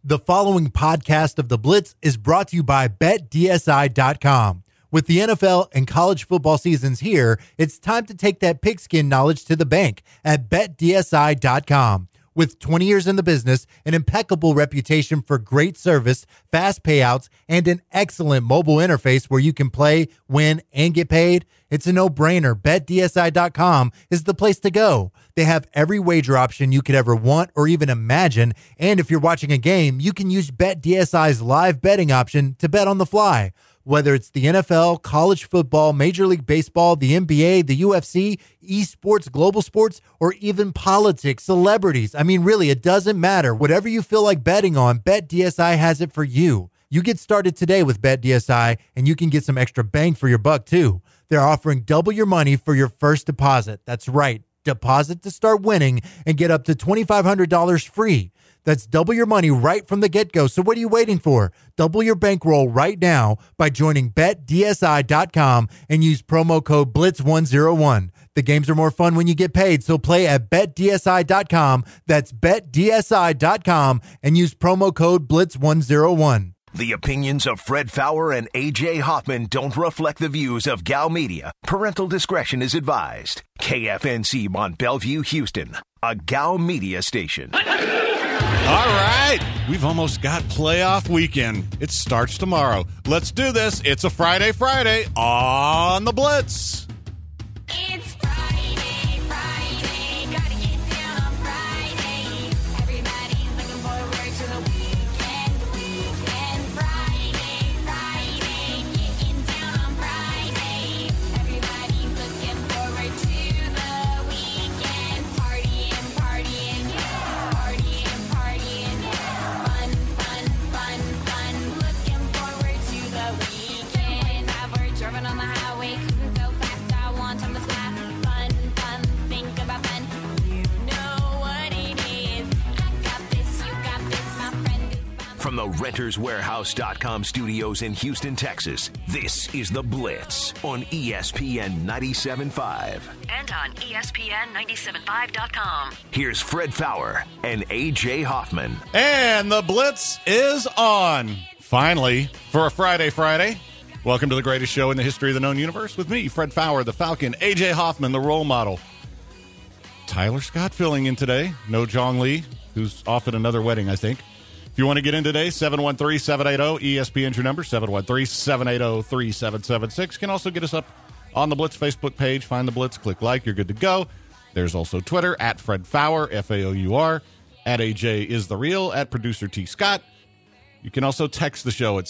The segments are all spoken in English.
The following podcast of The Blitz is brought to you by BetDSI.com. With the NFL and college football seasons here, it's time to take that pigskin knowledge to the bank at BetDSI.com. With 20 years in the business, an impeccable reputation for great service, fast payouts, and an excellent mobile interface where you can play, win, and get paid, it's a no-brainer. BetDSI.com is the place to go. They have every wager option you could ever want or even imagine, and if you're watching a game, you can use BetDSI's live betting option to bet on the fly. Whether it's the NFL, college football, Major League Baseball, the NBA, the UFC, esports, global sports, or even politics, celebrities. I mean, really, it doesn't matter. Whatever you feel like betting on, BetDSI has it for you. You get started today with BetDSI, and you can get some extra bang for your buck, too. They're offering double your money for your first deposit. That's right. Deposit to start winning and get up to $2,500 free. That's double your money right from the get-go. So what are you waiting for? Double your bankroll right now by joining BetDSI.com and use promo code BLITZ101. The games are more fun when you get paid, so play at BetDSI.com. That's BetDSI.com and use promo code BLITZ101. The opinions of Fred Faour and A.J. Hoffman don't reflect the views of Gal Media. Parental discretion is advised. KFNC Mont Bellevue, Houston, a Gal Media station. All right, we've almost got playoff weekend. It starts tomorrow. Let's do this. It's a Friday on the Blitz. It's Friday, gotta get down on Friday. Everybody's looking forward to the weekend. Friday, getting down on Friday. Everybody's looking forward to the weekend. Partying, fun. Looking forward to the weekend. Now we're driving on the highway, cruising so fast, I want time to fly. Fun, think about fun. You know what it is. I got this, you got this, my friend is fun. From the RentersWarehouse.com studios in Houston, Texas, this is The Blitz on ESPN 97.5. And on ESPN975.com. Here's Fred Faour and A.J. Hoffman. And the Blitz is on. Finally, for a Friday. Welcome to the greatest show in the history of the known universe with me, Fred Faour, the Falcon, A.J. Hoffman, the role model. Tyler Scott filling in today. No Jong Lee, who's off at another wedding, I think. If you want to get in today, 713-780-ESPN's your number, 713-780-3776. You can also get us up on the Blitz Facebook page. Find the Blitz, click like, you're good to go. There's also Twitter, at Fred Faour, F-A-O-U-R, at AJ is the real, at Producer T. Scott. You can also text the show at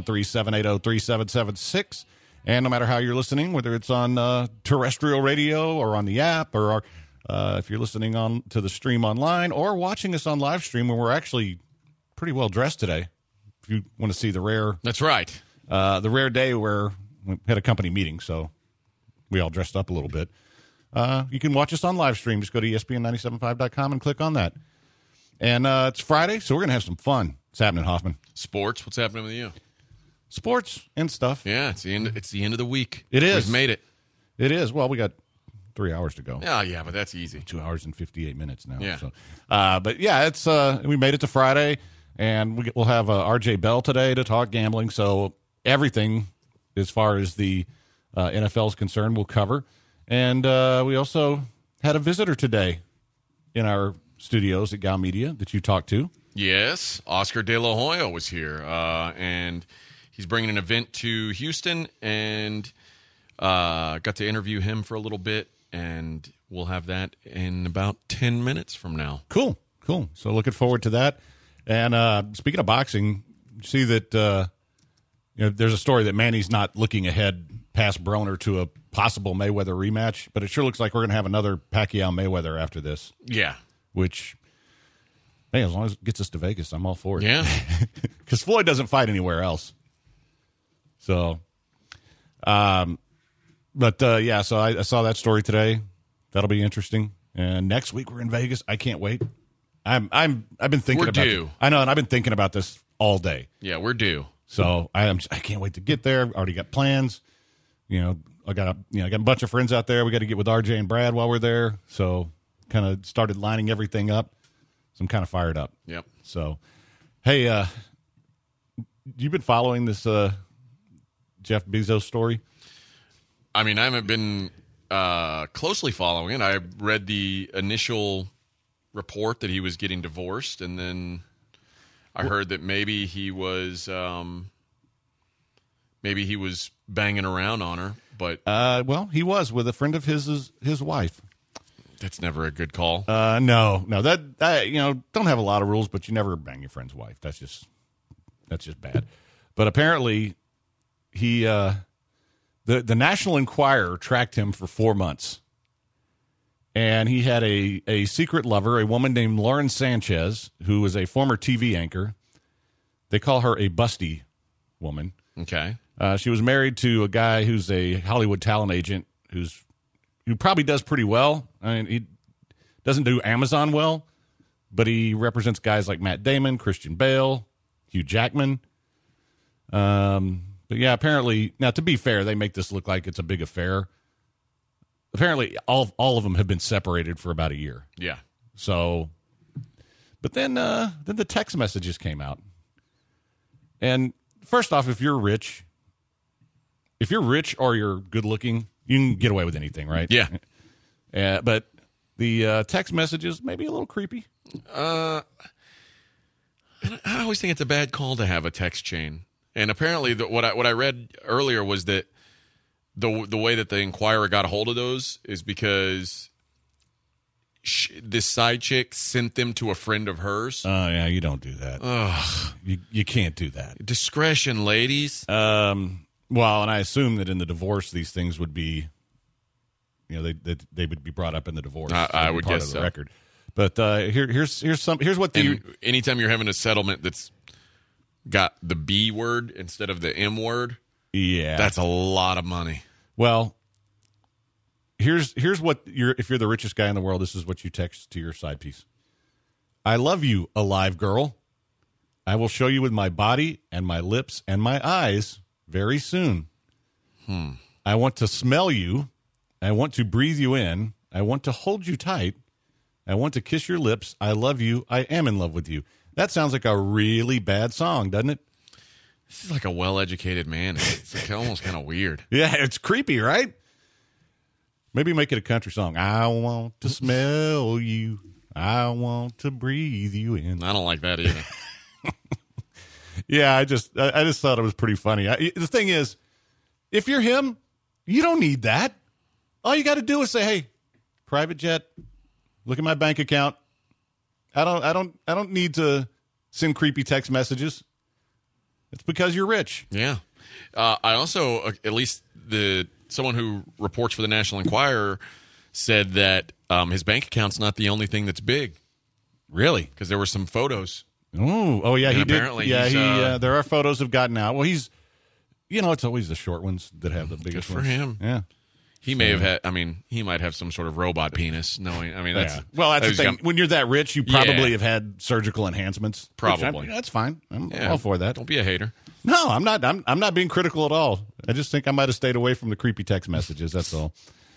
713-780-3776. And no matter how you're listening, whether it's on terrestrial radio or on the app, or if you're listening on to the stream online or watching us on live stream, where we're actually pretty well dressed today. If you want to see the rare... That's right. The rare day where we had a company meeting, so we all dressed up a little bit. You can watch us on live stream. Just go to ESPN975.com and click on that. And it's Friday, so we're going to have some fun. What's happening, Hoffman? Sports, what's happening with you? Sports and stuff. Yeah, it's the end of the week. It is. We've made it. It is. Well, we got 3 hours to go. Yeah, but that's easy. 2 hours and 58 minutes now. Yeah. So, but yeah, it's we made it to Friday, and we'll have RJ Bell today to talk gambling. So everything as far as the NFL is concerned, we'll cover. And we also had a visitor today in our studios at Gal Media that you talked to. Yes, Oscar De La Hoya was here, and he's bringing an event to Houston, and got to interview him for a little bit, and we'll have that in about 10 minutes from now. Cool. So looking forward to that. And speaking of boxing, you see that there's a story that Manny's not looking ahead past Broner to a possible Mayweather rematch, but it sure looks like we're going to have another Pacquiao-Mayweather after this. Yeah. Which, hey, as long as it gets us to Vegas, I'm all for it. Yeah. Because Floyd doesn't fight anywhere else. So, so I saw that story today. That'll be interesting. And next week we're in Vegas. I can't wait. I've been thinking we're about due. This. I know, and I've been thinking about this all day. Yeah, we're due. So I can't wait to get there. I've already got plans. I got a bunch of friends out there. We got to get with RJ and Brad while we're there. So kind of started lining everything up. So I'm kind of fired up. Yep. So Hey, you been following this Jeff Bezos story? I mean, I haven't been closely following it. I read the initial report that he was getting divorced, and then I heard that maybe he was banging around on her. But Well, he was with a friend of his wife. that's never a good call. No, that don't have a lot of rules, but you never bang your friend's wife. That's just bad. But apparently, he the National Enquirer tracked him for 4 months, and he had a secret lover, a woman named Lauren Sanchez, who was a former TV anchor. They call her a busty woman. Okay. She was married to a guy who's a Hollywood talent agent who probably does pretty well. I mean, he doesn't do Amazon well, but he represents guys like Matt Damon, Christian Bale, Hugh Jackman. But yeah, apparently, now to be fair, they make this look like it's a big affair. Apparently, all of them have been separated for about a year. Yeah. So, but then the text messages came out. And first off, if you're rich or you're good looking, you can get away with anything, right? Yeah. But the text messages maybe a little creepy. I always think it's a bad call to have a text chain. And apparently, what I read earlier was that the way that the Enquirer got a hold of those is because this side chick sent them to a friend of hers. Oh, yeah, you don't do that. Ugh. You can't do that. Discretion, ladies. Well, and I assume that in the divorce, these things would be, they would be brought up in the divorce. I would part guess of the so. record. But here's what the And anytime you're having a settlement that's got the B word instead of the M word, that's a lot of money. Well, here's what if you're the richest guy in the world, this is what you text to your side piece. I love you, alive girl. I will show you with my body and my lips and my eyes very soon. I want to smell you. I want to breathe you in. I want to hold you tight. I want to kiss your lips. I love you. I am in love with you. That sounds like a really bad song, doesn't it? This is like a well-educated man. It's like almost kind of weird. Yeah, it's creepy, right? Maybe make it a country song. I want to smell you. I want to breathe you in. I don't like that either. Yeah, I just thought it was pretty funny. The thing is, if you're him, you don't need that. All you got to do is say, "Hey, private jet. Look at my bank account. I don't need to send creepy text messages. It's because you're rich." Yeah. I also, at least someone who reports for the National Enquirer said that his bank account's not the only thing that's big. Really? Because there were some photos. Oh yeah, And he apparently did. Yeah, he's, there are photos have gotten out. Well, he's, it's always the short ones that have the biggest Good for ones. him. Yeah. He may have had, he might have some sort of robot penis. That's Yeah. Well, that's the he's thing. got- When you're that rich, you probably Yeah. have had surgical enhancements. which Probably. that's fine. I'm Yeah. all for that. Don't be a hater. No, I'm not. I'm not being critical at all. I just think I might have stayed away from the creepy text messages. That's all.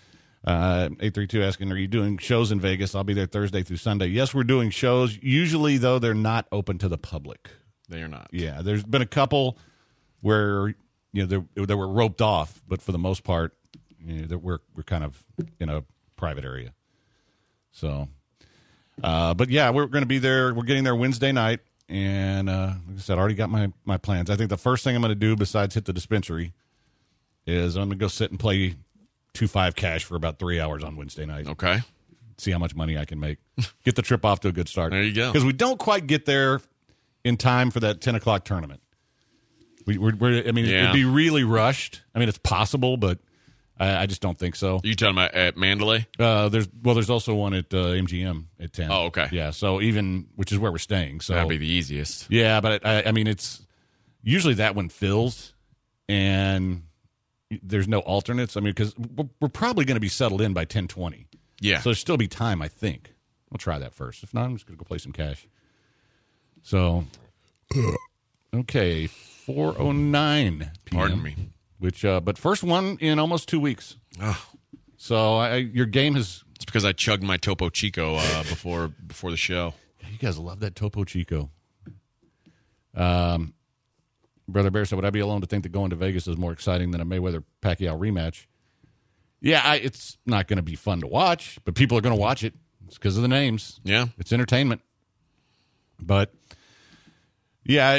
832 asking, are you doing shows in Vegas? I'll be there Thursday through Sunday. Yes, we're doing shows. Usually, though, they're not open to the public. They are not. Yeah, there's been a couple where they were roped off, but for the most part, we're kind of in a private area. So, but yeah, we're going to be there. We're getting there Wednesday night, and like I said, I already got my plans. I think the first thing I'm going to do besides hit the dispensary is I'm going to go sit and play 2-5 cash for about 3 hours on Wednesday night. Okay. See how much money I can make. Get the trip off to a good start. There you go. Because we don't quite get there in time for that 10 o'clock tournament. It'd be really rushed. I mean, it's possible, but I just don't think so. You talking about at Mandalay? There's also one at MGM at 10. Oh, okay. Yeah, so which is where we're staying. So That'd be the easiest. yeah, but it's usually that one fills, and there's no alternates. I mean, because we're probably going to be settled in by 10:20. Yeah. So there'll still be time, I think. We'll try that first. If not, I'm just going to go play some cash. So, okay, 4:09 p.m. Pardon me. Which, but first one in almost 2 weeks. Oh, So your game has. it's because I chugged my Topo Chico before the show. You guys love that Topo Chico. Brother Bear said, would I be alone to think that going to Vegas is more exciting than a Mayweather-Pacquiao rematch? Yeah, it's not going to be fun to watch, but people are going to watch it. It's because of the names. Yeah. It's entertainment. But, yeah,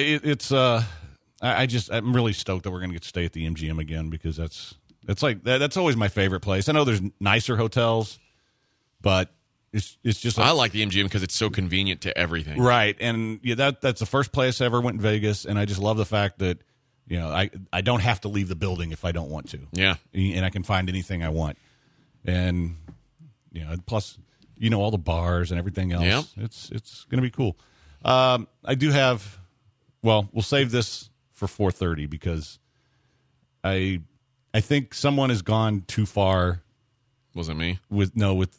I'm really stoked that we're going to get to stay at the MGM again because that's always my favorite place. I know there's nicer hotels, but it's just I like the MGM because it's so convenient to everything. right. And yeah, that's the first place I ever went in Vegas, and I just love the fact that I don't have to leave the building if I don't want to. Yeah. And I can find anything I want. And plus all the bars and everything else. Yep. It's going to be cool. I do have we'll save this for 4:30 because I think someone has gone too far. Was it me? With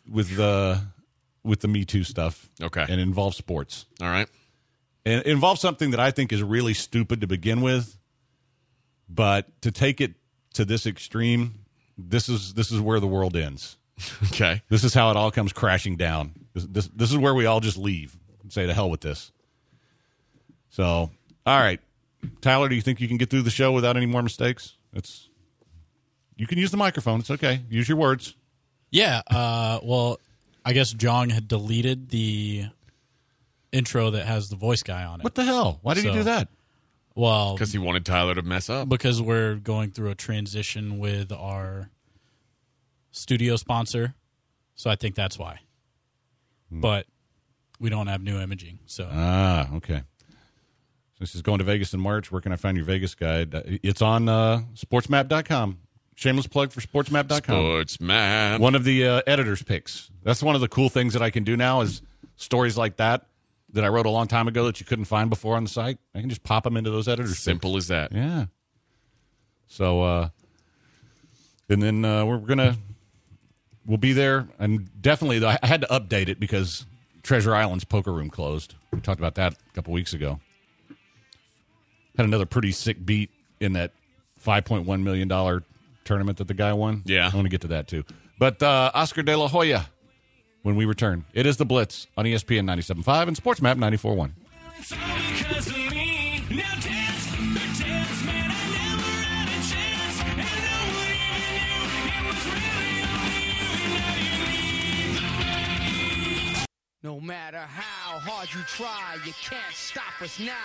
the Me Too stuff. Okay. And it involves sports. All right. And it involves something that I think is really stupid to begin with, but to take it to this extreme, this is where the world ends. Okay. This is how it all comes crashing down. This is where we all just leave and say, to hell with this. So, all right. Tyler, do you think you can get through the show without any more mistakes? You can use the microphone. It's okay. Use your words. Yeah. Well, I guess Jong had deleted the intro that has the voice guy on it. What the hell? Why did he do that? Well, Because he wanted Tyler to mess up. because we're going through a transition with our studio sponsor, so I think that's why. But we don't have new imaging, so Okay. This is going to Vegas in March. Where can I find your Vegas guide? It's on sportsmap.com. Shameless plug for sportsmap.com. SportsMap. One of the editor's picks. That's one of the cool things that I can do now is stories like that I wrote a long time ago that you couldn't find before on the site. I can just pop them into those editor's picks. Simple as that. Yeah. So, and then we'll be there. And definitely, I had to update it because Treasure Island's poker room closed. We talked about that a couple weeks ago. Had another pretty sick beat in that $5.1 million tournament that the guy won. Yeah. I want to get to that too. But Oscar De La Hoya, when we return. It is The Blitz on ESPN 97.5 and SportsMap 94.1. It's all because of me. Now dance, man, I never had a chance. And no one even knew it was really only you. Now you need. No matter how hard you try, you can't stop us now.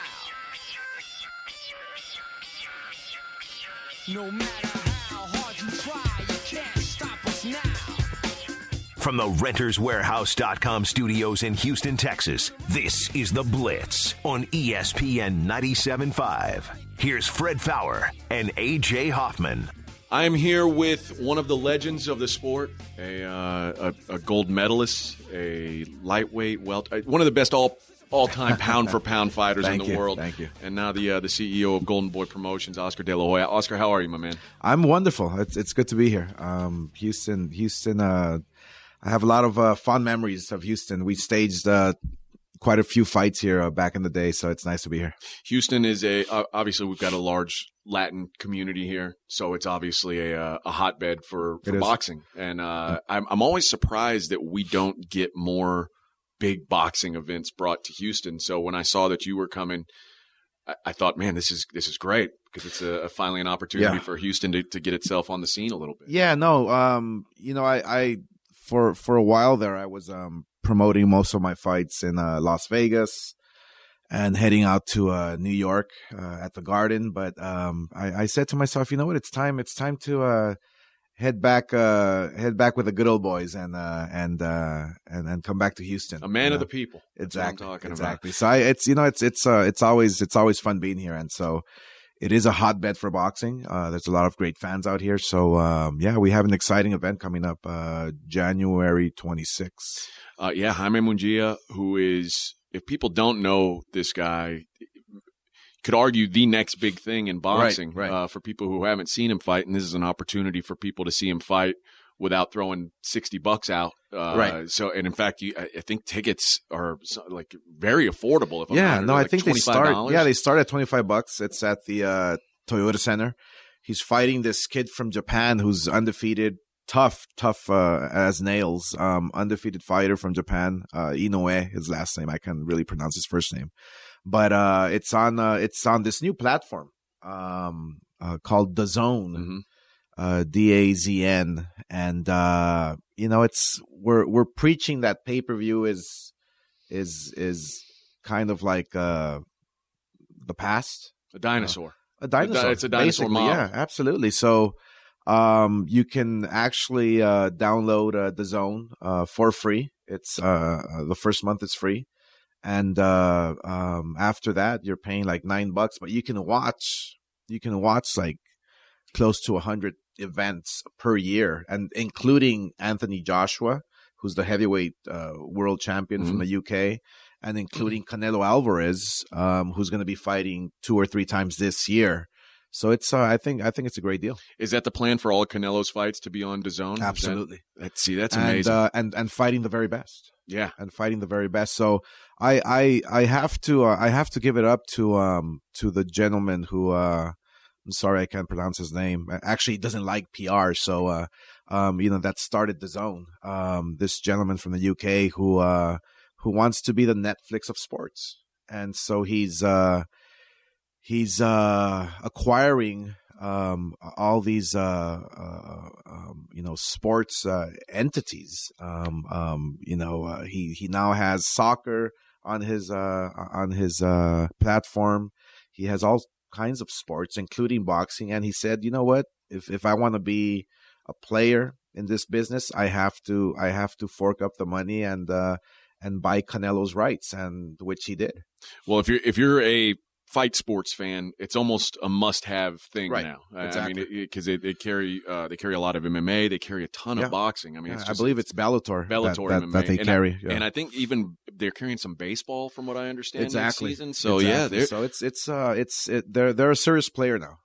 No matter how hard you try, you can't stop us now. From the RentersWarehouse.com studios in Houston, Texas, this is The Blitz on ESPN 97.5. Here's Fred Faour and A.J. Hoffman. I am here with one of the legends of the sport, a gold medalist, a lightweight one of the best all-time pound-for-pound fighters in the world. Thank you. And now the CEO of Golden Boy Promotions, Oscar De La Hoya. Oscar, how are you, my man? I'm wonderful. It's good to be here. Houston. I have a lot of fond memories of Houston. We staged quite a few fights here back in the day, so it's nice to be here. Houston is obviously we've got a large Latin community here, so it's obviously a hotbed for boxing. And I'm always surprised that we don't get more big boxing events brought to Houston. So when I saw that you were coming, I thought, man, this is great because it's finally an opportunity for Houston to get itself on the scene a little bit. Yeah, no, I for a while there, I was promoting most of my fights in Las Vegas and heading out to New York at the Garden. But I said to myself, you know what? It's time to head back with the good old boys and come back to Houston. A man of the people. Exactly. That's what I'm talking exactly. So it's always fun being here, and so. It is a hotbed for boxing. There's a lot of great fans out here. So, we have an exciting event coming up January 26th. Jaime Munguia, who is, if people don't know this guy, could argue the next big thing in boxing right. For people who haven't seen him fight. And this is an opportunity for people to see him fight without throwing $60 out. Right. So, and in fact, I think tickets are like very affordable. If I'm not, I like think they start. $25. They start at $25. It's at the Toyota Center. He's fighting this kid from Japan who's undefeated, tough as nails. Undefeated fighter from Japan. Inoue, his last name. I can't really pronounce his first name. but it's on this new platform called DAZN, DAZN, and it's we're preaching that pay-per-view is kind of like the past, A dinosaur. a dinosaur. It's a dinosaur basically. model. Yeah, absolutely. So you can actually download DAZN for free. It's the first month is free, and after that you're paying like $9, but you can watch like close to 100 events per year, and including Anthony Joshua, who's the heavyweight world champion from the UK, and including Canelo Alvarez, who's going to be fighting 2 or 3 times this year. So it's I think it's a great deal. Is that the plan for all of Canelo's fights to be on DAZN? Absolutely. That's amazing. And fighting the very best. Yeah. And fighting the very best. So I have to give it up to the gentleman who I'm sorry I can't pronounce his name. Actually, he doesn't like PR, so that started DAZN. This gentleman from the UK who wants to be the Netflix of sports, and so he's acquiring all these sports entities. He now has soccer on his platform. He has all kinds of sports, including boxing, and he said, you know what, if I want to be a player in this business, I have to fork up the money and buy Canelo's rights, and which he did. Well, if you're a fight sports fan, it's almost a must-have thing Right. now. Exactly. I mean, because they carry a lot of MMA, they carry a ton Yeah. of boxing. I mean, I believe it's Bellator, Bellator that MMA they and carry. and I think even they're carrying some baseball, from what I understand, Exactly. next season. So Exactly. yeah, so they're a serious player now.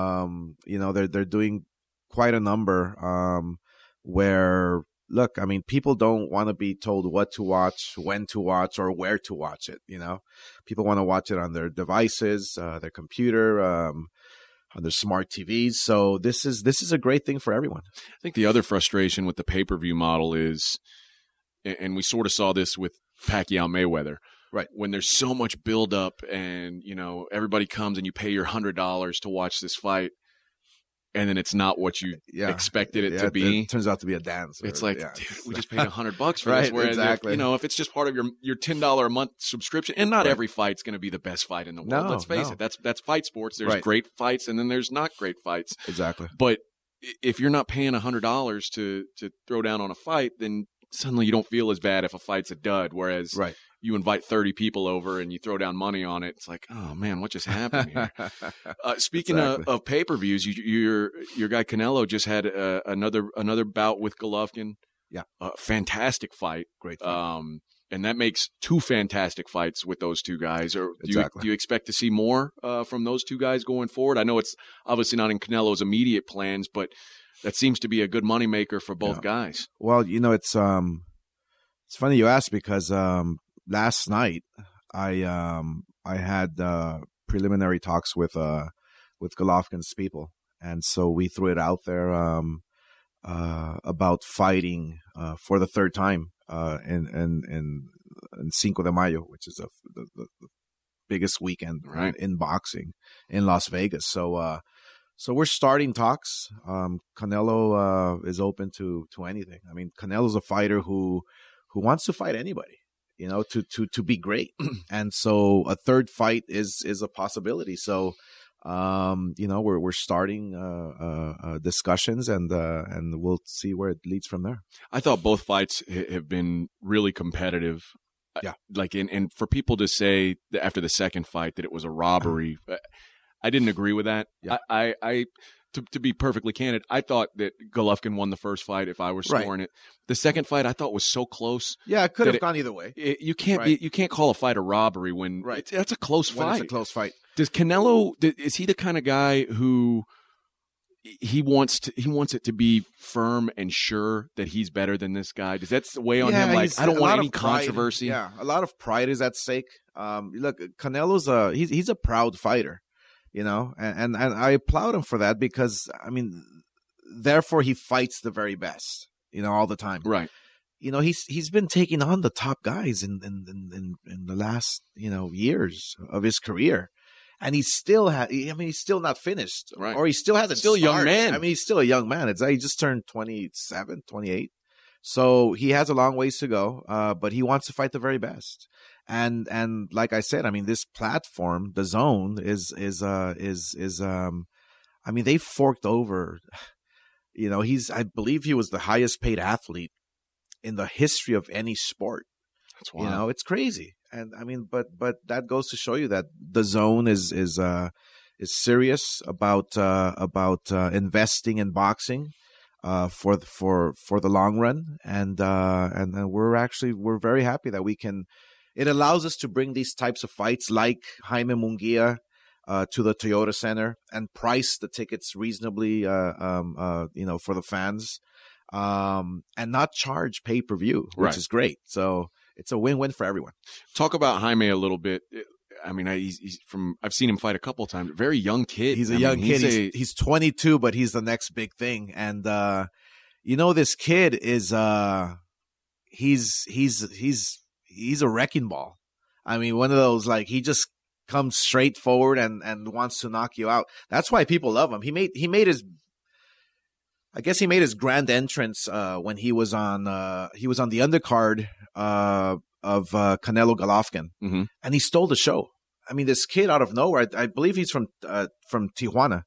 They're doing quite a number where, look, I mean, people don't want to be told what to watch, when to watch, or where to watch it. People want to watch it on their devices, their computer, on their smart TVs. So this is a great thing for everyone. I think the other frustration with the pay-per-view model is, and we sort of saw this with Pacquiao Mayweather, Right. when there's so much buildup and, everybody comes and you pay your $100 to watch this fight, and then it's not what you expected it to be. It turns out to be a dance. It's like, dude, we just paid $100 for Right, this. Whereas exactly. if it's just part of your $10 a month subscription, and not Right. every fight's going to be the best fight in the world. No, Let's face no. it. That's fight sports. There's Right. great fights, and then there's not great fights. Exactly. But if you're not paying $100 to throw down on a fight, then suddenly you don't feel as bad if a fight's a dud. Whereas Right. you invite 30 people over and you throw down money on it, it's like, oh man, what just happened here? Speaking Exactly. of pay-per-views, your guy Canelo just had another bout with Golovkin. Yeah. Fantastic fight. Great fight. And that makes 2 fantastic fights with those 2 guys. Or Exactly. do you expect to see more from those 2 guys going forward? I know it's obviously not in Canelo's immediate plans, but that seems to be a good moneymaker for both guys. Well, it's funny you ask, because last night I had preliminary talks with Golovkin's people, and so we threw it out there about fighting for the 3rd time in Cinco de Mayo, which is the biggest weekend Right. in boxing in Las Vegas. So we're starting talks. Canelo is open to anything. I mean, Canelo's a fighter who wants to fight anybody, to be great. And so a 3rd fight is a possibility. So, we're starting discussions, and we'll see where it leads from there. I thought both fights have been really competitive. Yeah. And for people to say that after the second fight that it was a robbery, I didn't agree with that. Yeah. I to be perfectly candid, I thought that Golovkin won the first fight if I were Right. scoring it. The second fight I thought was so close. Yeah, it could Did have it- gone either way. You can't Right. you can't call a fight a robbery when Right. that's a close When fight. it's a close fight. Does Canelo is he the kind of guy who he wants it to be firm and sure that he's better than this guy? Does that weigh on him? Like, he's- I don't a want lot any of pride. controversy. Yeah, a lot of pride is at stake. Look, Canelo's he's a proud fighter, and I applaud him for that, because I mean, therefore he fights the very best, all the time. Right. he's been taking on the top guys in the last, years of his career. And he's still he's still not finished, Right. or he still hasn't Still a young started. man. I mean, he's still a young man. He just turned 27, 28. So he has a long ways to go, but he wants to fight the very best. And like I said, I mean, this platform, the Zone, is I mean, they forked over. I believe he was the highest paid athlete in the history of any sport. That's wild. It's crazy. And I mean, but that goes to show you that the Zone is serious about investing in boxing for the long run, and we're very happy that we can. It allows us to bring these types of fights like Jaime Munguia to the Toyota Center and price the tickets reasonably, for the fans, and not charge pay-per-view, which Right. is great. So it's a win-win for everyone. Talk about Jaime a little bit. I mean, I've seen him fight a couple of times. Very young kid. He's a I young mean, kid. He's 22, but he's the next big thing. And this kid is he's a wrecking ball. I mean, one of those, like, he just comes straight forward and wants to knock you out. That's why people love him. He made his grand entrance when he was on the undercard of Canelo Golovkin, Mhm. and he stole the show. I mean, this kid out of nowhere. I believe he's from Tijuana.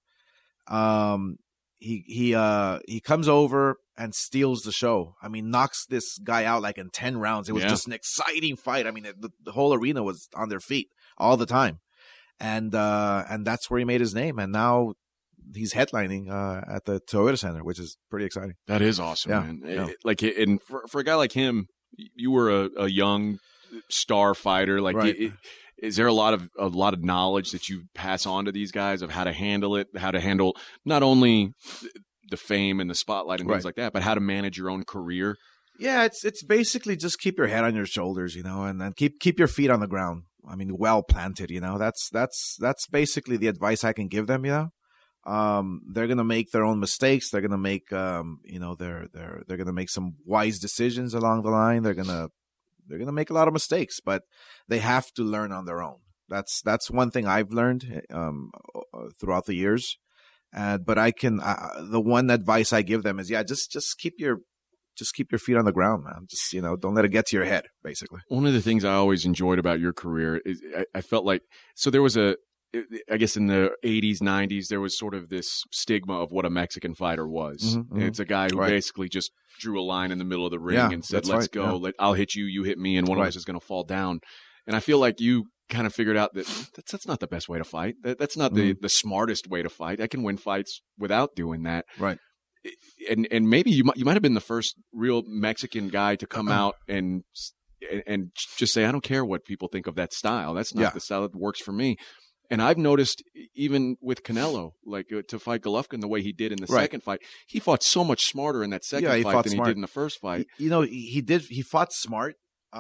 He comes over and steals the show. I mean, knocks this guy out like in 10 rounds. It was Yeah. just an exciting fight. I mean, the whole arena was on their feet all the time, and that's where he made his name. And now he's headlining at the Toyota Center, which is pretty exciting. That is awesome, Yeah, man. yeah. And for a guy like him, you were a young star fighter. Like, Right. is there a lot of knowledge that you pass on to these guys of how to handle it, how to handle not only the fame and the spotlight and things Right. like that, but how to manage your own career? Yeah, it's basically just keep your head on your shoulders, and then keep your feet on the ground. I mean, well planted, That's basically the advice I can give them. They're gonna make their own mistakes. They're gonna make they're gonna make some wise decisions along the line. They're gonna make a lot of mistakes, but they have to learn on their own. That's one thing I've learned throughout the years. But I can the one advice I give them is just keep your feet on the ground, man. Just don't let it get to your head. Basically, One of the things I always enjoyed about your career is I felt like, so there was I guess in the 80s, 90s, there was sort of this stigma of what a Mexican fighter was. Mhm, mhm. It's a guy who Right. basically just drew a line in the middle of the ring Yeah, and said, that's let's right, go. yeah. I'll hit you, you hit me, and one of Right. us is going to fall down. And I feel like you kind of figured out that that's not the best way to fight. That's not Mm-hmm. the smartest way to fight. I can win fights without doing that. right? And maybe you might have been the first real Mexican guy to come out and just say, I don't care what people think of that style. That's not Yeah. the style that works for me. And I've noticed even with Canelo, like to fight Golovkin the way he did in the Right. second fight, he fought so much smarter in that second Yeah, he fight fought than smart. he did in the first fight. He fought smart,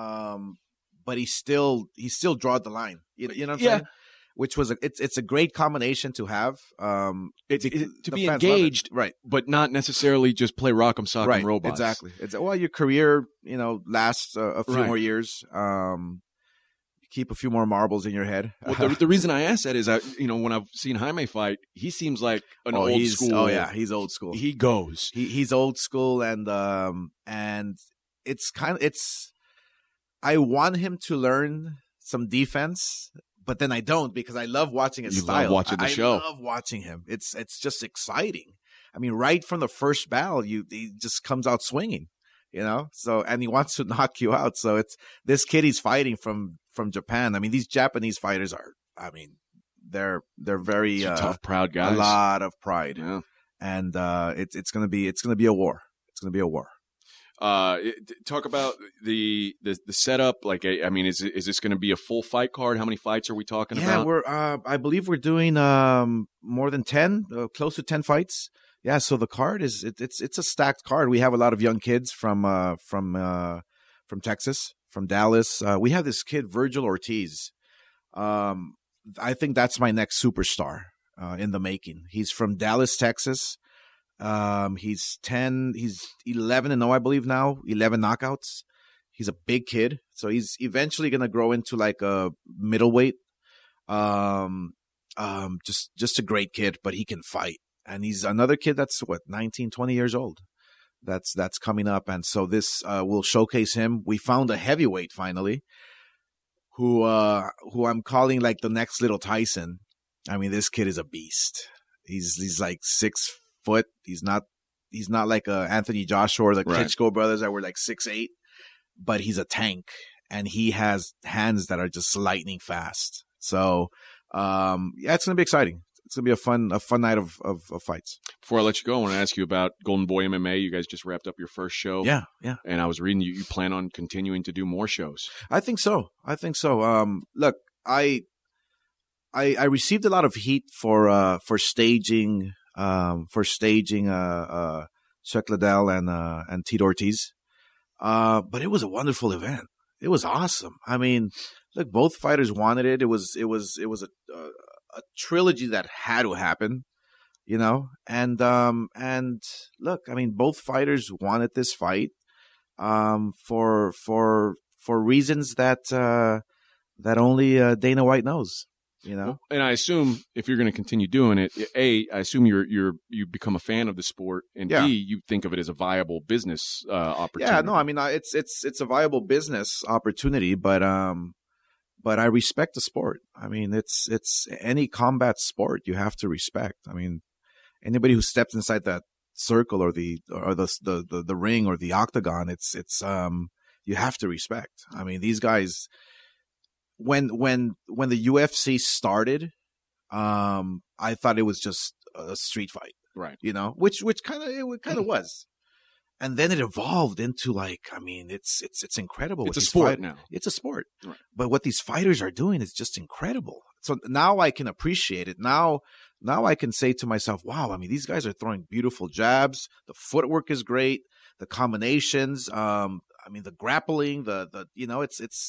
but he still drawed the line. You know what I'm Yeah. saying? Which was it's a great combination to have. To The be fans love it. engaged, right? but not necessarily just play rock'em sock'em Right, robots. exactly. Well, your career, lasts a few Right. more years. Keep a few more marbles in your head. Well, the reason I ask that is, when I've seen Jaime fight, he seems like an old school. Oh yeah, he's old school. He goes. He's old school, and I want him to learn some defense, but then I don't, because I love watching his You style. love watching the show. I love watching him. It's just exciting. I mean, right from the first battle, he just comes out swinging, So, and he wants to knock you out. So it's this kid he's fighting from Japan. I mean, these Japanese fighters they're very These are tough, proud guys. a lot of pride, Yeah. and it's gonna be a war. It's gonna be a war. Talk about the setup. Like, I mean, is this going to be a full fight card? How many fights are we talking Yeah, about? I believe we're doing more than 10, close to 10 fights. Yeah, so the card it's a stacked card. We have a lot of young kids from Texas, from Dallas. We have this kid Virgil Ortiz. I think that's my next superstar in the making. He's from Dallas, Texas. He's 11-0, I believe now, 11 knockouts. He's a big kid, so he's eventually gonna grow into like a middleweight. Just a great kid, but he can fight. And he's another kid that's 19, 20 years old. That's coming up, and so this will showcase him. We found a heavyweight finally, who I'm calling like the next little Tyson. I mean, this kid is a beast. He's like 6 foot. He's not like Anthony Joshua or the Klitschko brothers that were like 6'8", but he's a tank, and he has hands that are just lightning fast. So it's gonna be exciting. It's gonna be a fun night of fights. Before I let you go, I want to ask you about Golden Boy MMA. You guys just wrapped up your first show. Yeah. And I was reading you plan on continuing to do more shows. I think so. Look, I received a lot of heat for staging Chuck Liddell and Tito Ortiz. But it was a wonderful event. It was awesome. I mean, look, both fighters wanted it. It was a trilogy that had to happen, you know. And look, I mean, both fighters wanted this fight for reasons that only Dana White knows. You know, and I assume if you're going to continue doing it, I assume you become a fan of the sport, and B, you think of it as a viable business opportunity. Yeah, no, I mean, it's a viable business opportunity, but I respect the sport. I mean, it's any combat sport you have to respect. I mean, anybody who steps inside that circle or the ring or the octagon, it's you have to respect. I mean, these guys. When the UFC started, I thought it was just a street fight, right? You know, which kind of was, and then it evolved into like, I mean, it's incredible. It's a sport now. It's a sport, right. But what these fighters are doing is just incredible. So now I can appreciate it. Now I can say to myself, wow, I mean, these guys are throwing beautiful jabs. The footwork is great. The combinations, I mean, the grappling, the you know,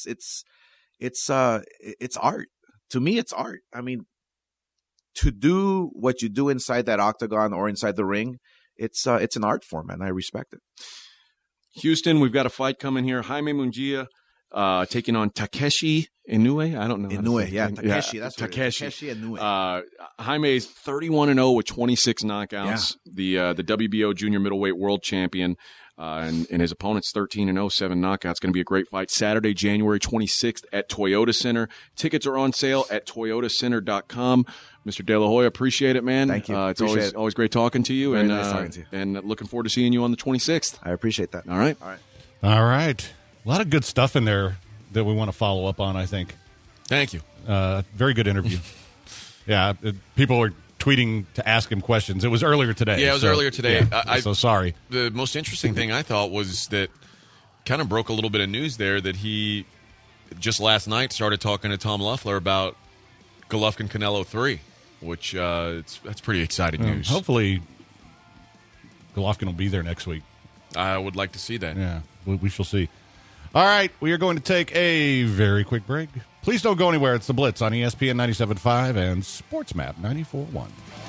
it's art. To me, it's art. I mean, to do what you do inside that octagon or inside the ring, it's an art form, and I respect it. Houston, we've got a fight coming here. Jaime Munguia taking on Takeshi Inoue. I don't know. Inoue, yeah, Takeshi. That's Takeshi. Takeshi Inoue. Jaime's 31-0 with 26 knockouts. Yeah. The WBO junior middleweight world champion. And his opponent's 13-0, 7 knockouts. Going to be a great fight. Saturday, January 26th at Toyota Center. Tickets are on sale at toyotacenter.com. Mr. De La Hoya, appreciate it, man. Thank you. It's always great talking to you. Very nice talking to you. And looking forward to seeing you on the 26th. I appreciate that. All right. All right. A lot of good stuff in there that we want to follow up on, I think. Thank you. Very good interview. Yeah, people are tweeting to ask him questions. It was earlier today. Yeah, it was earlier today. Yeah, so sorry. The most interesting thing I thought was that kind of broke a little bit of news there that he just last night started talking to Tom Loeffler about Golovkin Canelo 3, which that's pretty exciting news. Hopefully Golovkin will be there next week. I would like to see that. Yeah, we shall see. All right, we are going to take a very quick break. Please don't go anywhere. It's The Blitz on ESPN 97.5 and SportsMap 94.1.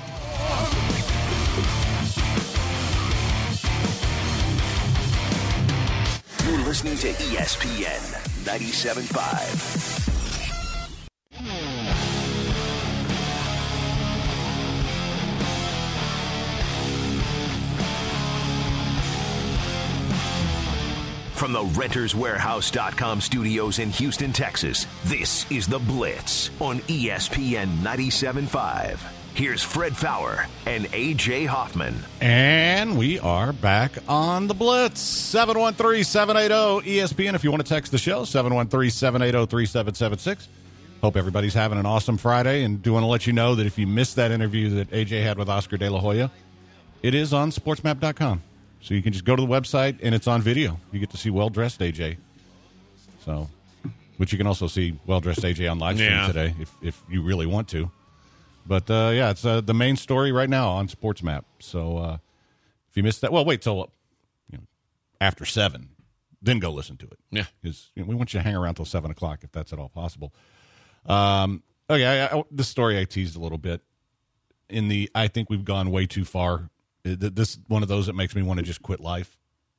You're listening to ESPN 97.5. From the RentersWarehouse.com studios in Houston, Texas, this is The Blitz on ESPN 97.5. Here's Fred Fowler and A.J. Hoffman. And we are back on The Blitz. 713-780-ESPN if you want to text the show, 713-780-3776. Hope everybody's having an awesome Friday, and do want to let you know that if you missed that interview that A.J. had with Oscar De La Hoya, it is on sportsmap.com. So you can just go to the website, and it's on video. You get to see well-dressed AJ. So, which you can also see well-dressed AJ on live stream today if you really want to. But, it's the main story right now on SportsMap. So if you missed that, well, wait till after 7. Then go listen to it. Yeah. Because we want you to hang around till 7 o'clock if that's at all possible. This story I teased a little bit. I think we've gone way too far This is one of those that makes me want to just quit life.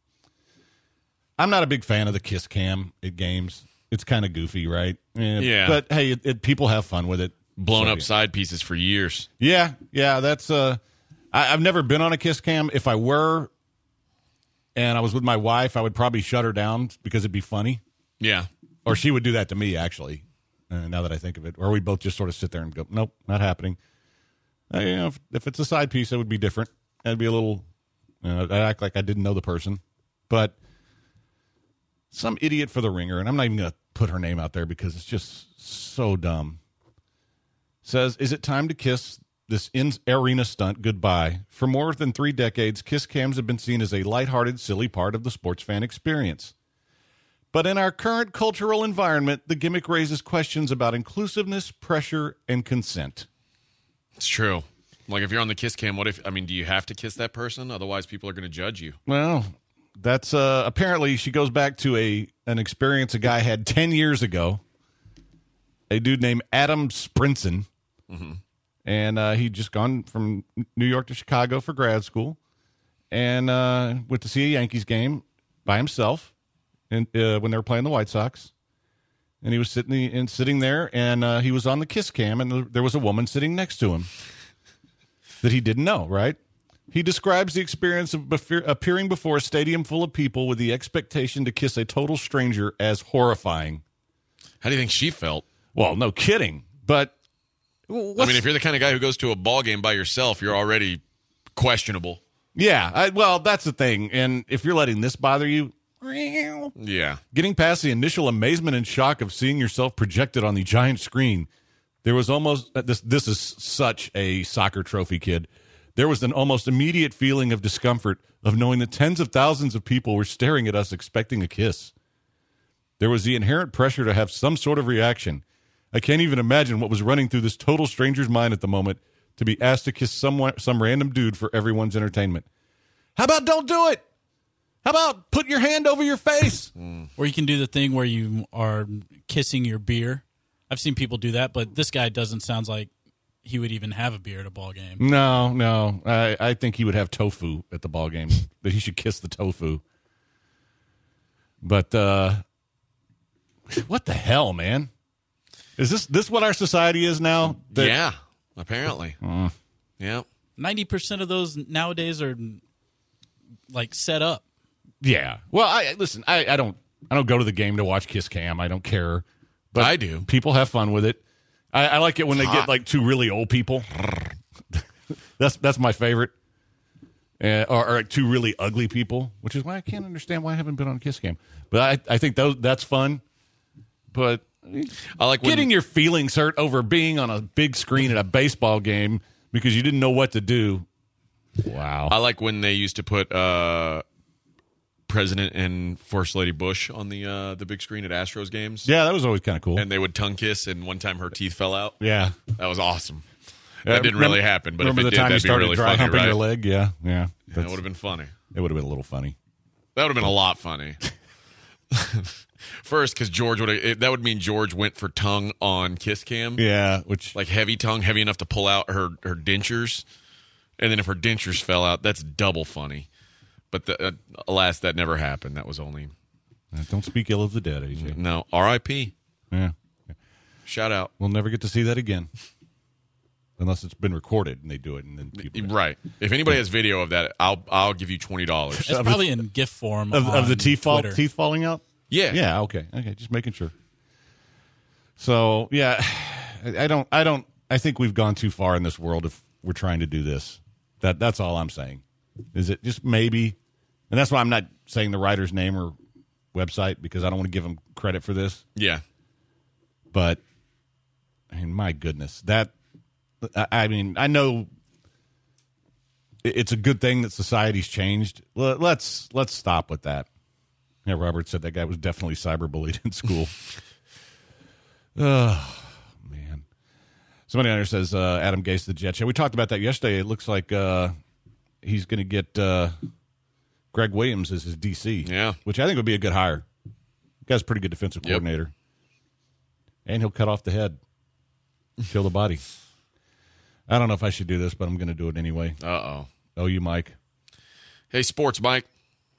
I'm not a big fan of the kiss cam at games. It's kind of goofy, right? Yeah. But hey, people have fun with it. Blown So, up side pieces for years. Yeah, that's I've never been on a kiss cam. If I were and I was with my wife, I would probably shut her down because it'd be funny. Yeah. Or she would do that to me, actually, now that I think of it. Or we'd both just sort of sit there and go, nope, not happening. If it's a side piece, it would be different. It'd be a little, I'd act like I didn't know the person. But some idiot for the ringer, and I'm not even going to put her name out there because it's just so dumb, says, is it time to kiss this in-arena stunt goodbye? For more than 3 decades, kiss cams have been seen as a lighthearted, silly part of the sports fan experience. But in our current cultural environment, the gimmick raises questions about inclusiveness, pressure, and consent. It's true. Like, if you're on the kiss cam, do you have to kiss that person? Otherwise, people are going to judge you. Well, that's apparently she goes back to an experience a guy had 10 years ago. A dude named Adam Sprinson. Mm-hmm. And he'd just gone from New York to Chicago for grad school and went to see a Yankees game by himself and when they were playing the White Sox. And he was sitting there, and he was on the kiss cam, and there was a woman sitting next to him that he didn't know, right? He describes the experience of appearing before a stadium full of people with the expectation to kiss a total stranger as horrifying. How do you think she felt? Well, no kidding. But if you're the kind of guy who goes to a ball game by yourself, you're already questionable. Yeah, well, that's the thing. And if you're letting this bother you, yeah. Getting past the initial amazement and shock of seeing yourself projected on the giant screen, there was almost this is such a soccer trophy kid. There was an almost immediate feeling of discomfort of knowing that tens of thousands of people were staring at us expecting a kiss. There was the inherent pressure to have some sort of reaction. I can't even imagine what was running through this total stranger's mind at the moment to be asked to kiss some random dude for everyone's entertainment. How about don't do it? How about put your hand over your face? Or you can do the thing where you are kissing your beer. I've seen people do that, but this guy doesn't sound like he would even have a beer at a ball game. No. I think he would have tofu at the ball game. That he should kiss the tofu. But what the hell, man? Is this what our society is now? Yeah, apparently. Yeah. 90% of those nowadays are like set up. Yeah. Well, I don't go to the game to watch Kiss Cam. I don't care. But I do. People have fun with it. I like it when they get like 2 really old people. That's my favorite. Or like 2 really ugly people, which is why I can't understand why I haven't been on a Kiss Cam. But I think that's fun. But I like getting your feelings hurt over being on a big screen at a baseball game because you didn't know what to do. Wow. I like when they used to put President and First Lady Bush on the big screen at Astros games. Yeah, that was always kind of cool. And they would tongue kiss, and one time her teeth fell out. Yeah. That was awesome. That didn't really happen, but if it the did, time that'd you be started really dry funny, humping right? your leg? Yeah. That would have been funny. It would have been a little funny. That would have been a lot funny. First, because that would mean George went for tongue on Kiss Cam. Yeah, which like heavy tongue, heavy enough to pull out her dentures, and then if her dentures fell out, that's double funny. But alas, that never happened. That was only. Don't speak ill of the dead, AJ. No, R.I.P. Yeah. Shout out. We'll never get to see that again, unless it's been recorded and they do it, and then people. Right. If anybody has video of that, I'll give you $20. It's probably in GIF form of the teeth Twitter. falling out. Yeah. Yeah. Okay. Just making sure. So yeah, I think we've gone too far in this world if we're trying to do this. That's all I'm saying. Is it just maybe? And that's why I'm not saying the writer's name or website because I don't want to give them credit for this. Yeah. But I mean, my goodness, I know it's a good thing that society's changed. Let's stop with that. Yeah, Robert said that guy was definitely cyberbullied in school. Oh, man. Somebody on here says Adam Gase to the Jets. Yeah, we talked about that yesterday. It looks like he's going to get Greg Williams as his DC. Yeah. Which I think would be a good hire. The guy's a pretty good defensive coordinator. And he'll cut off the head, kill the body. I don't know if I should do this, but I'm going to do it anyway. Uh-oh. OU Mike. Hey, Sports Mike.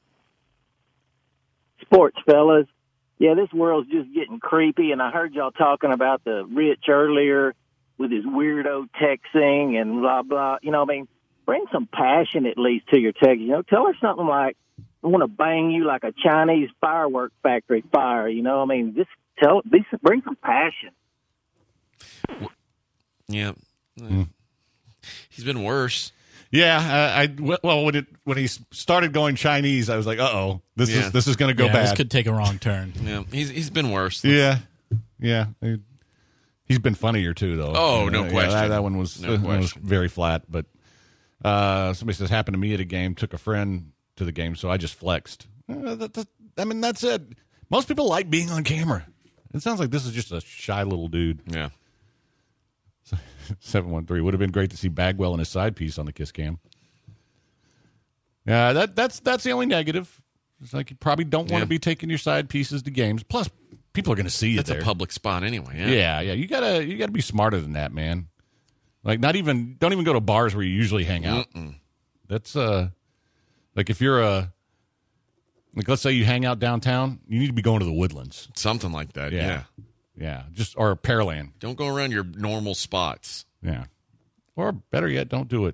Sports, fellas. Yeah, this world's just getting creepy, and I heard y'all talking about the Rich earlier with his weirdo texting and blah, blah. You know, I mean, bring some passion at least to your text. You know, tell her something like, I want to bang you like a Chinese firework factory fire. You know, I mean, just bring some passion. Yeah. He's been worse. Yeah, when he started going Chinese, I was like, "Uh-oh, this is going to go bad. This could take a wrong turn." Yeah, he's been worse. Yeah. He's been funnier too, though. Oh, no question. That one was very flat. But somebody says happened to me at a game. Took a friend to the game, so I just flexed. That's it. Most people like being on camera. It sounds like this is just a shy little dude. Yeah. 713 would have been great to see Bagwell and his side piece on the Kiss Cam. Yeah, that's the only negative. It's like you probably don't want to be taking your side pieces to games. Plus, people are going to see you there. That's a public spot anyway. Yeah. You gotta be smarter than that, man. Like don't even go to bars where you usually hang out. That's like if you're let's say you hang out downtown, you need to be going to the Woodlands, something like that. Yeah, or Pearland. Don't go around your normal spots. Yeah. Or better yet, don't do it.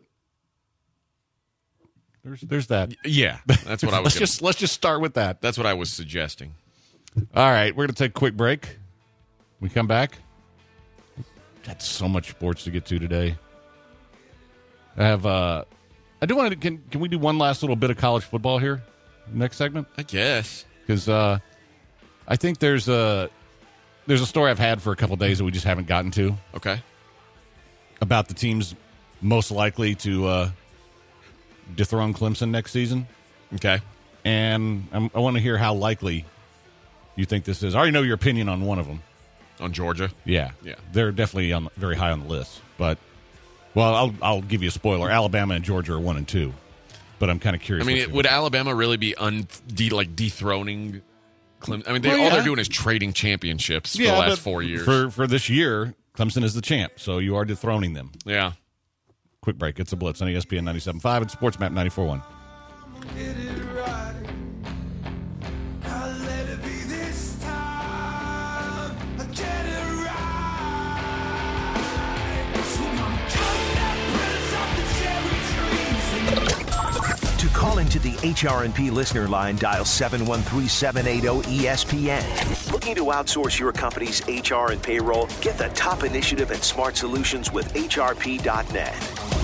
There's that. Yeah, that's what I was. Let's just start with that. That's what I was suggesting. All right, we're going to take a quick break. We come back. Got so much sports to get to today. I have. I do want to. Can we do one last little bit of college football here? Next segment, I guess, because I think there's a story I've had for a couple days that we just haven't gotten to. Okay. About the teams most likely to dethrone Clemson next season. Okay. And I want to hear how likely you think this is. I already know your opinion on one of them. On Georgia? Yeah. They're definitely very high on the list. But, well, I'll give you a spoiler. Alabama and Georgia are 1 and 2. But I'm kind of curious. I mean, would Alabama really be dethroning Clemson? I mean, all they're doing is trading championships for the last 4 years. For this year, Clemson is the champ, so you are dethroning them. Yeah. Quick break. It's a Blitz on ESPN 97.5 and SportsMap 94.1. To call into the HRNP listener line, dial 713-780-ESPN. Looking to outsource your company's HR and payroll? Get the top initiative and smart solutions with HRP.net.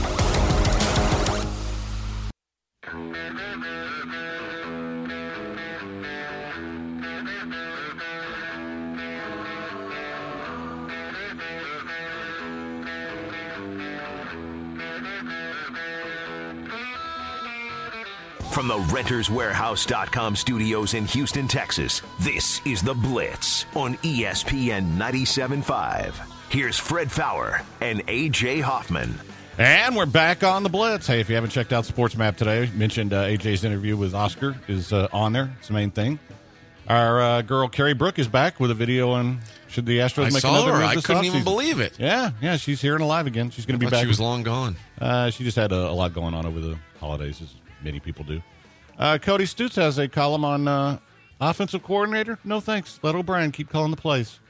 From the RentersWarehouse.com studios in Houston, Texas, this is The Blitz on ESPN 97.5. Here's Fred Faour and A.J. Hoffman. And we're back on The Blitz. Hey, if you haven't checked out SportsMap today, mentioned A.J.'s interview with Oscar is on there. It's the main thing. Our girl, Carrie Brook, is back with a video on should the Astros make another move this I couldn't even offseason. believe it. Yeah, she's here and alive again. She's going to be back. She was long gone. She just had a lot going on over the holidays, as many people do. Cody Stutz has a column on offensive coordinator. No thanks. Let O'Brien keep calling the plays.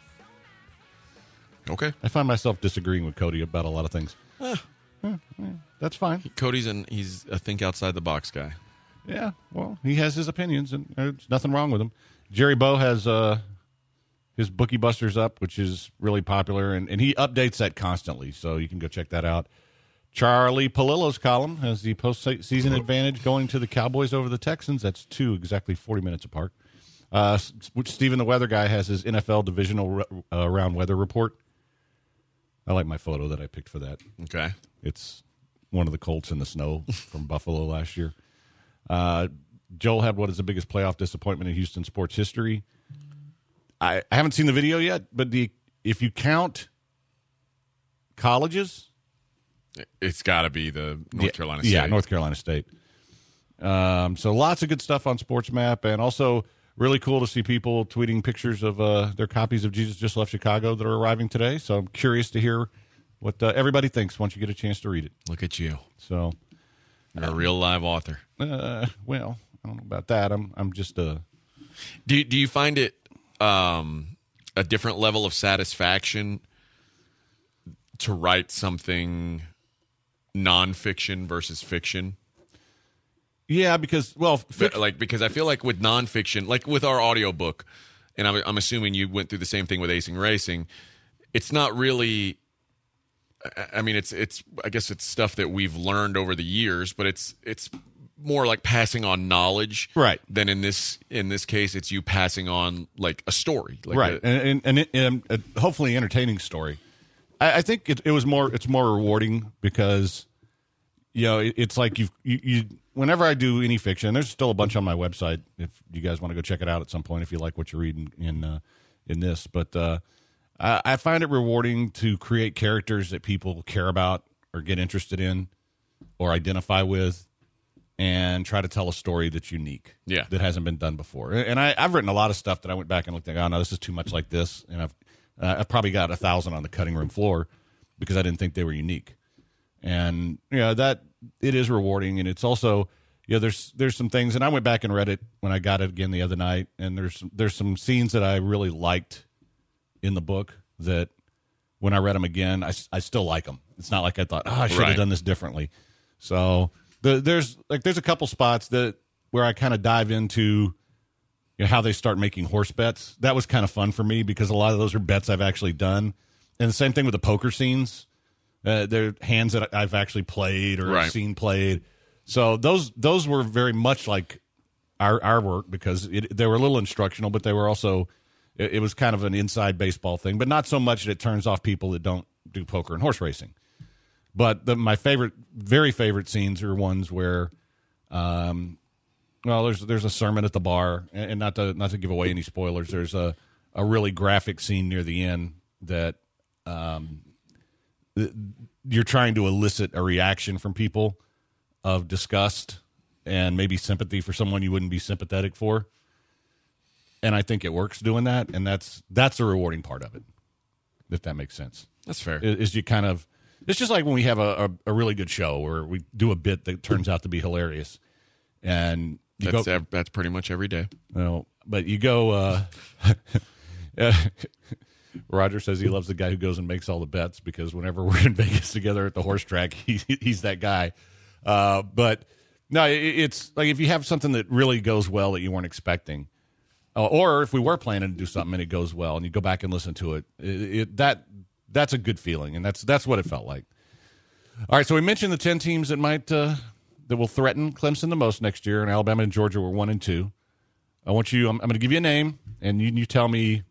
Okay. I find myself disagreeing with Cody about a lot of things. That's fine. He's a think outside the box guy. Yeah, well, he has his opinions, and there's nothing wrong with him. Jerry Bow has his Bookie Busters up, which is really popular, and he updates that constantly, so you can go check that out. Charlie Palillo's column has the postseason advantage going to the Cowboys over the Texans. That's two exactly 40 minutes apart. Stephen the Weather Guy has his NFL divisional round weather report. I like my photo that I picked for that. Okay. It's one of the Colts in the snow from Buffalo last year. Joel had what is the biggest playoff disappointment in Houston sports history. I haven't seen the video yet, but if you count colleges, it's got to be the North Carolina State. Yeah, North Carolina State. So lots of good stuff on SportsMap, and also really cool to see people tweeting pictures of their copies of Jesus Just Left Chicago that are arriving today. So I'm curious to hear what everybody thinks once you get a chance to read it. Look at you. So You're a real live author. Well, I don't know about that. I'm just a. Do you find it a different level of satisfaction to write something nonfiction versus fiction? Yeah, because because I feel like with nonfiction, like with our audiobook, and I'm assuming you went through the same thing with Acing Racing. It's not really. I mean, it's I guess it's stuff that we've learned over the years, but it's more like passing on knowledge, right? Than in this case, it's you passing on like a story, like right, and hopefully entertaining story. I think it's more rewarding because it's like you whenever I do any fiction, there's still a bunch on my website if you guys want to go check it out at some point if you like what you're reading in this, but I find it rewarding to create characters that people care about or get interested in or identify with, and try to tell a story that's unique, that hasn't been done before. And I've written a lot of stuff that I went back and looked at. Oh no, this is too much like this, and I've probably got 1,000 on the cutting room floor because I didn't think they were unique. And that it is rewarding, and it's also there's some things. And I went back and read it when I got it again the other night, and there's some scenes that I really liked in the book that when I read them again, I still like them. It's not like I thought, I should have done this differently. So. There's a couple spots where I kind of dive into how they start making horse bets. That was kind of fun for me because a lot of those are bets I've actually done. And the same thing with the poker scenes. They're hands that I've actually played or seen played. So those were very much like our work because they were a little instructional, but they were also it was kind of an inside baseball thing, but not so much that it turns off people that don't do poker and horse racing. But my very favorite scenes are ones where, there's a sermon at the bar, and not to give away any spoilers. There's a really graphic scene near the end that you're trying to elicit a reaction from people of disgust and maybe sympathy for someone you wouldn't be sympathetic for. And I think it works doing that, and that's the rewarding part of it, if that makes sense. That's fair. Is you kind of. It's just like when we have a really good show where we do a bit that turns out to be hilarious, and that's pretty much every day. Well, but you go. Roger says he loves the guy who goes and makes all the bets because whenever we're in Vegas together at the horse track, he's that guy. But no, it's like if you have something that really goes well that you weren't expecting, or if we were planning to do something and it goes well, and you go back and listen to it, that's a good feeling, and that's what it felt like. All right, so we mentioned the 10 teams that might that will threaten Clemson the most next year, and Alabama and Georgia were 1 and 2. I'm going to give you a name, and you tell me,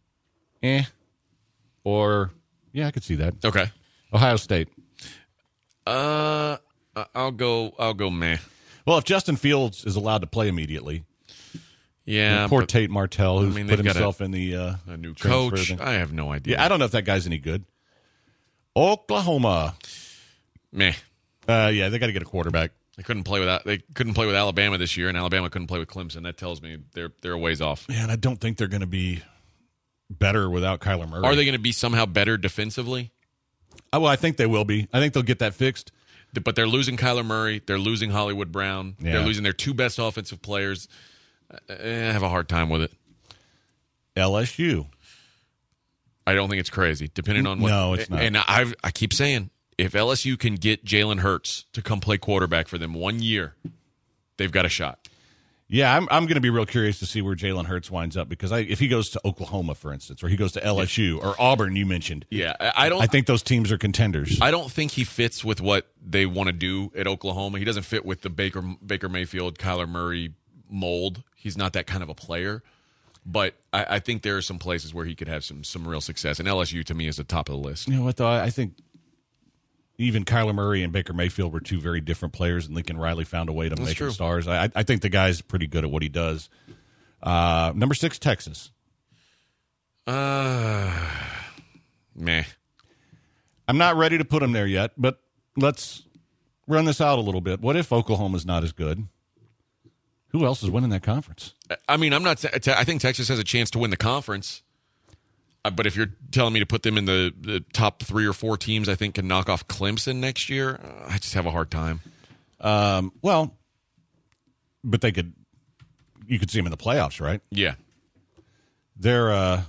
or I could see that. Okay. Ohio State. I'll go meh. Well, if Justin Fields is allowed to play immediately. Yeah, poor Tate Martell, who's put himself in the a new coach. I have no idea. Yeah, I don't know if that guy's any good. Oklahoma, meh. They got to get a quarterback. They couldn't play with Alabama this year, and Alabama couldn't play with Clemson. That tells me they're a ways off. Man, I don't think they're going to be better without Kyler Murray. Are they going to be somehow better defensively? Well, I think they will be. I think they'll get that fixed. But they're losing Kyler Murray. They're losing Hollywood Brown. Yeah. They're losing their 2 best offensive players. I have a hard time with it. LSU. I don't think it's crazy, depending on what. No, it's not. And I keep saying, if LSU can get Jalen Hurts to come play quarterback for them 1 year, they've got a shot. Yeah, I'm going to be real curious to see where Jalen Hurts winds up because if he goes to Oklahoma, for instance, or he goes to LSU or Auburn, you mentioned. Yeah, I think those teams are contenders. I don't think he fits with what they want to do at Oklahoma. He doesn't fit with the Baker Mayfield, Kyler Murray mold. He's not that kind of a player. But I think there are some places where he could have some real success. And LSU, to me, is the top of the list. You know what, though? I think even Kyler Murray and Baker Mayfield were 2 very different players, and Lincoln Riley found a way to make them stars. I think the guy's pretty good at what he does. Number 6, Texas. Meh. I'm not ready to put him there yet, but let's run this out a little bit. What if Oklahoma's not as good? Who else is winning that conference? I mean, I think Texas has a chance to win the conference. But if you're telling me to put them in the top 3 or 4 teams I think can knock off Clemson next year, I just have a hard time. Well, but you could see them in the playoffs, right? Yeah. Their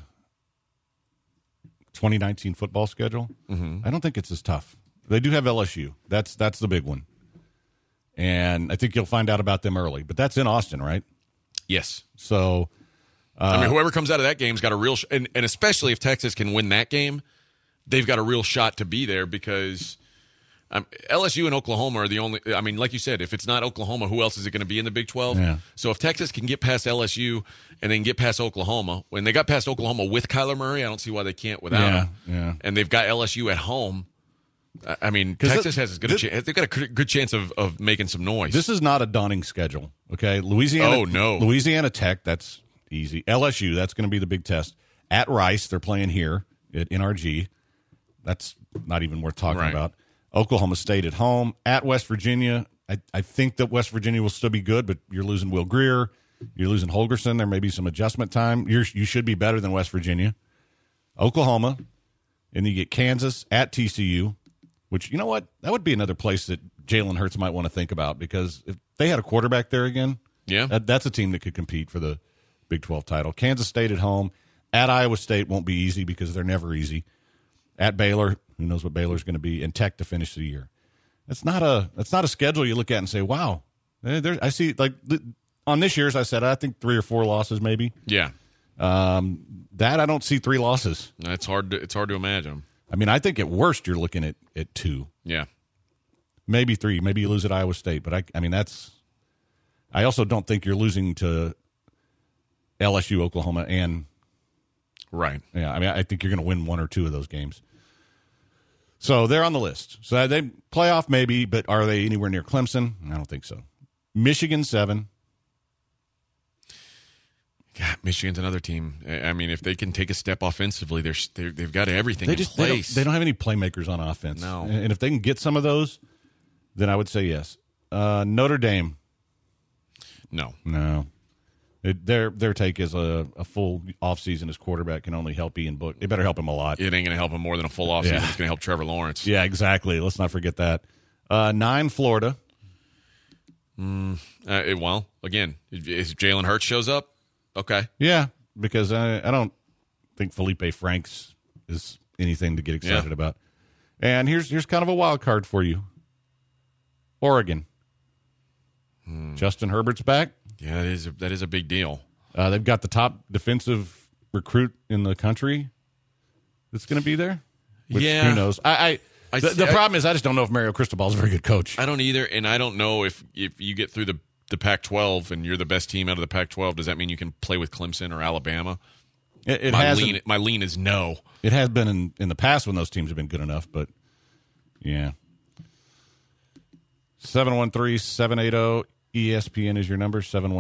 2019 football schedule, Mm-hmm. I don't think it's as tough. They do have LSU. That's the big one. And I think you'll find out about them early. But that's in Austin, right? Yes. So, I mean, whoever comes out of that game's got a real and especially if Texas can win that game, they've got a real shot to be there because LSU and Oklahoma are the only – I mean, like you said, if it's not Oklahoma, who else is it going to be in the Big 12? Yeah. So if Texas can get past LSU and then get past Oklahoma, when they got past Oklahoma with Kyler Murray, I don't see why they can't without him. Yeah. And they've got LSU at home. I mean, Texas has as good a chance. They've got a good chance of making some noise. This is not a daunting schedule, okay? Louisiana. Oh, no. Louisiana Tech, that's easy. LSU, that's going to be the big test. At Rice, they're playing here at NRG. That's not even worth talking about. Oklahoma State at home. At West Virginia, I think that West Virginia will still be good, but you're losing Will Greer. You're losing Holgerson. There may be some adjustment time. You should be better than West Virginia. Oklahoma. And you get Kansas at TCU, which, you know what? That would be another place that Jalen Hurts might want to think about because if they had a quarterback there again, that's a team that could compete for the Big 12 title. Kansas State at home. At Iowa State won't be easy because they're never easy. At Baylor, who knows what Baylor's going to be, and Tech to finish the year. That's not a schedule you look at and say, wow. I see, like, on this year's, I said, I think 3 or 4 losses maybe. Yeah. That I don't see 3 losses. It's hard to imagine. I mean, I think at worst you're looking at 2. Yeah. Maybe 3. Maybe you lose at Iowa State. But, I mean, I also don't think you're losing to LSU, Oklahoma, and right. Yeah, I mean, I think you're going to win 1 or 2 of those games. So they're on the list. So they playoff maybe, but are they anywhere near Clemson? I don't think so. Michigan 7. God, Michigan's another team. I mean, if they can take a step offensively, they've got everything in place. They don't have any playmakers on offense. No. And if they can get some of those, then I would say yes. Notre Dame. No. Their take is a full offseason as quarterback can only help Ian Book. It better help him a lot. It ain't going to help him more than a full offseason. Yeah. It's going to help Trevor Lawrence. Yeah, exactly. Let's not forget that. 9, Florida. Well, again, if Jalen Hurts shows up, okay. Yeah, because I don't think Felipe Franks is anything to get excited about. And here's kind of a wild card for you. Oregon. Justin Herbert's back. Yeah, that is a big deal. They've got the top defensive recruit in the country that's going to be there. Which, who knows? The problem is I just don't know if Mario Cristobal is a very good coach. I don't either, and I don't know if you get through the Pac-12 and you're the best team out of the Pac-12, does that mean you can play with Clemson or Alabama? My lean is no. It has been in the past when those teams have been good enough, but yeah. 713-780 ESPN is your number,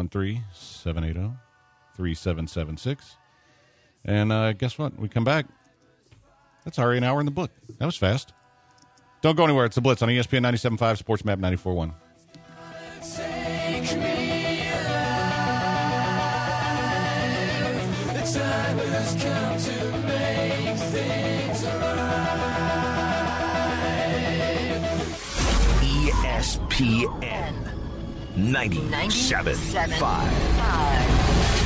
713-780-3776. And guess what? We come back. That's already an hour in the book. That was fast. Don't go anywhere. It's The Blitz on ESPN 97.5, Sports Map 94.1. Take me alive. The time has come to make things right. ESPN 97.5.